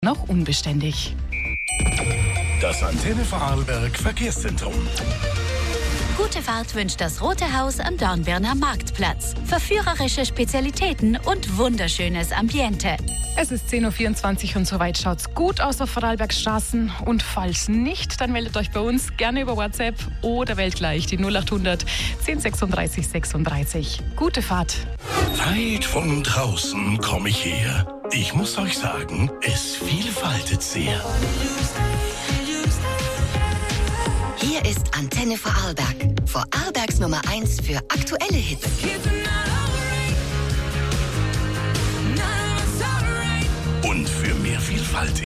noch unbeständig. Das Antenne Vorarlberg Verkehrszentrum. Gute Fahrt wünscht das Rote Haus am Dornbirner Marktplatz. Verführerische Spezialitäten und wunderschönes Ambiente. Es ist 10.24 Uhr und soweit schaut's gut aus auf Vorarlbergs Straßen. Und falls nicht, dann meldet euch bei uns gerne über WhatsApp oder wählt gleich die 0800 1036 36. Gute Fahrt. Weit von draußen komme ich her. Ich muss euch sagen, es vielfaltet sehr. Hier ist Antenne Vorarlberg. Vorarlbergs Nummer 1 für aktuelle Hits. Und für mehr Vielfalt